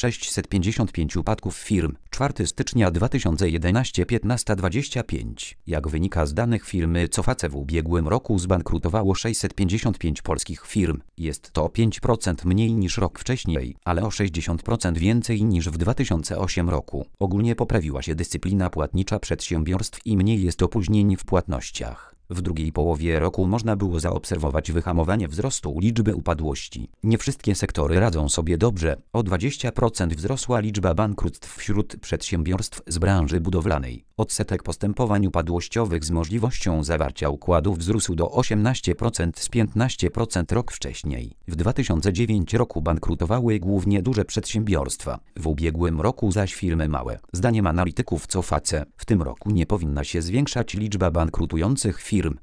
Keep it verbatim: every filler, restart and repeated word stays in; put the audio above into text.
sześćset pięćdziesiąt pięć upadków firm. czwartego stycznia dwa tysiące jedenastego piętnaście dwadzieścia pięć. Jak wynika z danych firmy Coface, w ubiegłym roku zbankrutowało sześćset pięćdziesiąt pięć polskich firm. Jest to o pięć procent mniej niż rok wcześniej, ale o sześćdziesiąt procent więcej niż w dwa tysiące ósmym roku. Ogólnie poprawiła się dyscyplina płatnicza przedsiębiorstw i mniej jest opóźnień w płatnościach. W drugiej połowie roku można było zaobserwować wyhamowanie wzrostu liczby upadłości. Nie wszystkie sektory radzą sobie dobrze. O dwadzieścia procent wzrosła liczba bankructw wśród przedsiębiorstw z branży budowlanej. Odsetek postępowań upadłościowych z możliwością zawarcia układu wzrósł do osiemnaście procent z piętnaście procent rok wcześniej. W dwa tysiące dziewiątym roku bankrutowały głównie duże przedsiębiorstwa. W ubiegłym roku zaś firmy małe. Zdaniem analityków Coface, w tym roku nie powinna się zwiększać liczba bankrutujących firm.